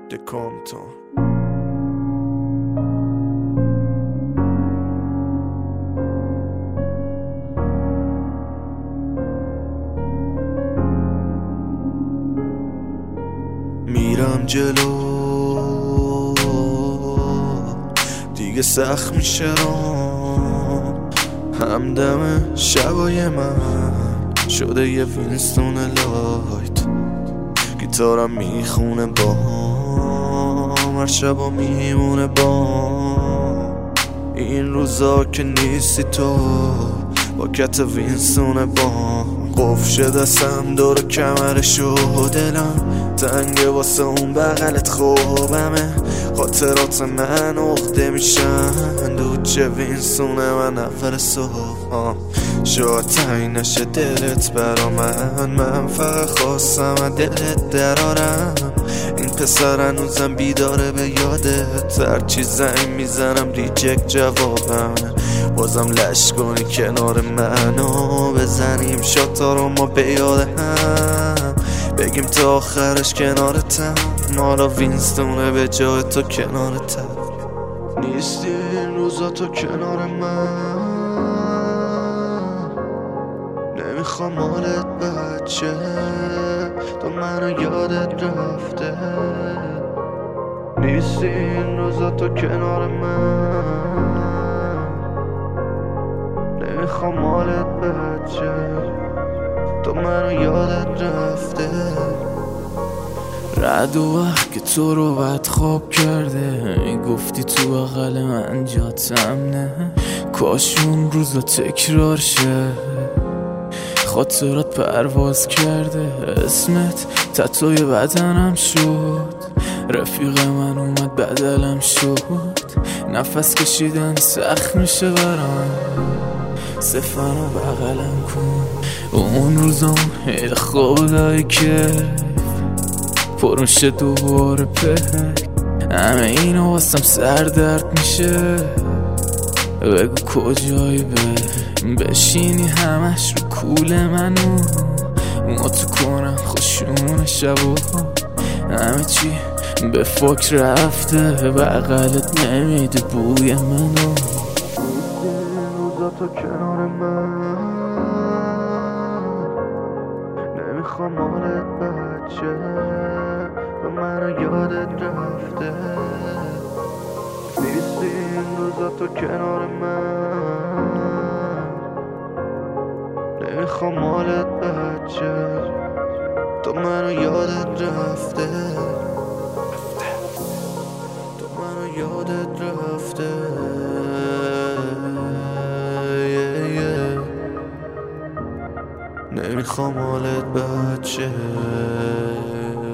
de Compton. میرم جلو دیگه سخت میشه رام، همدم شبای من شده یه وینستون لایت، گیتارم میخونه بام، هر شبا میمونه بام. این روزا که نیستی تو با کت وینستون بام، قفشه دستم دور کمرش و دلم تنگه واسه اون بغلت خوابمه، خاطرات من عقده میشن دوچه وینستونه من اول صبح. شاید تنگ نشه دلت برا من فقط خواستم دلت درارم. این پسر هنوزم بیداره به یادت، هرچی زنگ میزنم ریجکت جوابم، بازم لش کنی کنار منو بزنیم شاتا رو ما به یاد هم، بگیم تا آخرش کنارتم، مالا وینستونه به جای تو کنارتم. نیستی این روزا تو کنار من، نمیخوام حالت بچه تو منو یادت رفته. نیستی این روزا تو کنار من، نمیخوام حالت بچه تو منو یادت رفته. رد و وقت که تو رو بد خواب کرده، میگفتی تو بغل من جات امنه، کاش اون روزا تکرار شه، خاطرات پرواز کرده، اسمت تتوی بدنم شد، رفیق من اومد بدلم شد، نفس کشیدن سخت میشه برام، صفنو بغلم کن. اون روزام خدایی که پرون شه دوباره همه اینو واسم سر درد میشه، بگو کجایی بشینی همش رو کول منو، ماتو کنم خوشون شبا، همه چی به فکر رفته، بغلت نمیده بوی منو. روزا تو کنار من، نمیخوام حالت بچه تو منو یادت رفته. نیستی این روزا تو کنار من، نمیخوام حالت بچه تو منو یادت رفته، تو منو یادت رفته. نمیخوام حالت بچه